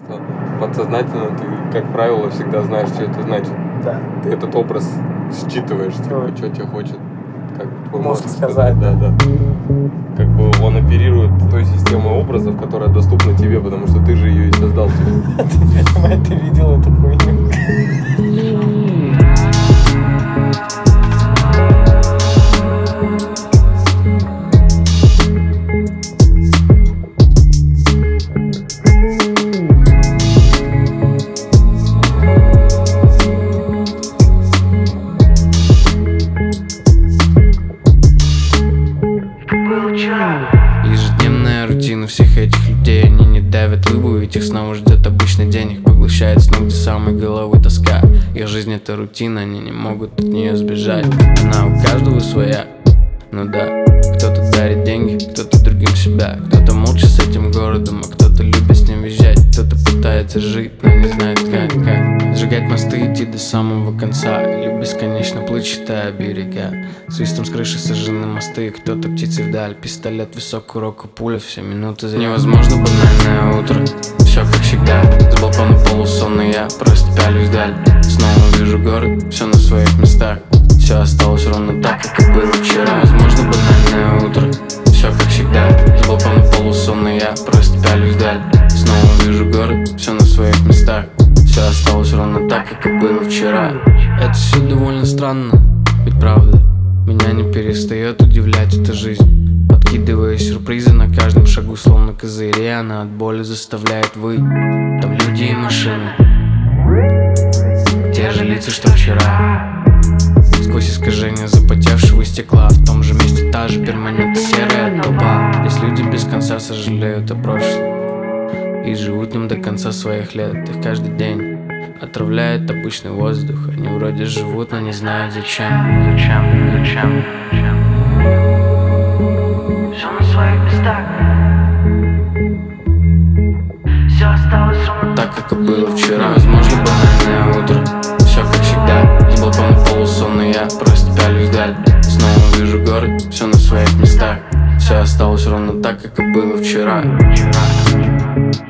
что подсознательно ты, как правило, всегда знаешь, что это значит. Да. Ты этот образ считываешь, типа, что тебе хочет, как твой мозг сказать. Да. Как бы он оперирует той системой образов, которая доступна тебе, потому что ты же ее и создал себе. Ты видел эту хуйню? Ежедневная рутина всех этих людей. Они не давят лыбу, ведь их снова ждет обычный день. Их поглощает сны, где самой головы тоска. Их жизнь это рутина, они не могут от нее сбежать. Она у каждого своя, ну да. Кто-то дарит деньги, кто-то другим себя. Кто-то молча с этим городом, а кто-то любит с ним визжать. Кто-то пытается жить, но не знает как. Сжигать мосты, идти до самого конца. Или бесконечно плыть, считая берега. Свистом с крыши сожжены мосты. Кто-то птицы вдаль, пистолет, висок, курок и пуля. Все минуты за невозможно банальное утро. Все как всегда, с балкона полусонный я просто пялюсь вдаль. Снова вижу город, все на своих местах. Все осталось ровно так, как и было вчера. Возможно, банальное утро. Все как всегда, с балкона полусонный я просто пялюсь вдаль. Снова вижу город, все на своих местах. Все осталось ровно так, как и было вчера. Это все довольно странно, ведь правда меня не перестает удивлять эта жизнь. Подкидывая сюрпризы на каждом шагу, словно козыри, она от боли заставляет выть. Там люди и машины, те же лица, что вчера. Сквозь искажения запотевшего стекла, в том же месте та же перманентно серая толпа. Здесь люди без конца сожалеют о прошлом и живут в нем до конца своих лет. Их каждый день отравляет обычный воздух. Они вроде живут, но не знают зачем. Все на своих местах. Все осталось ровно так, как и было вчера. Возможно, банальное утро. Все как всегда, с балкона полусонный я просто пялюсь вдаль. Снова вижу город, все на своих местах. Все осталось ровно так, как и было вчера.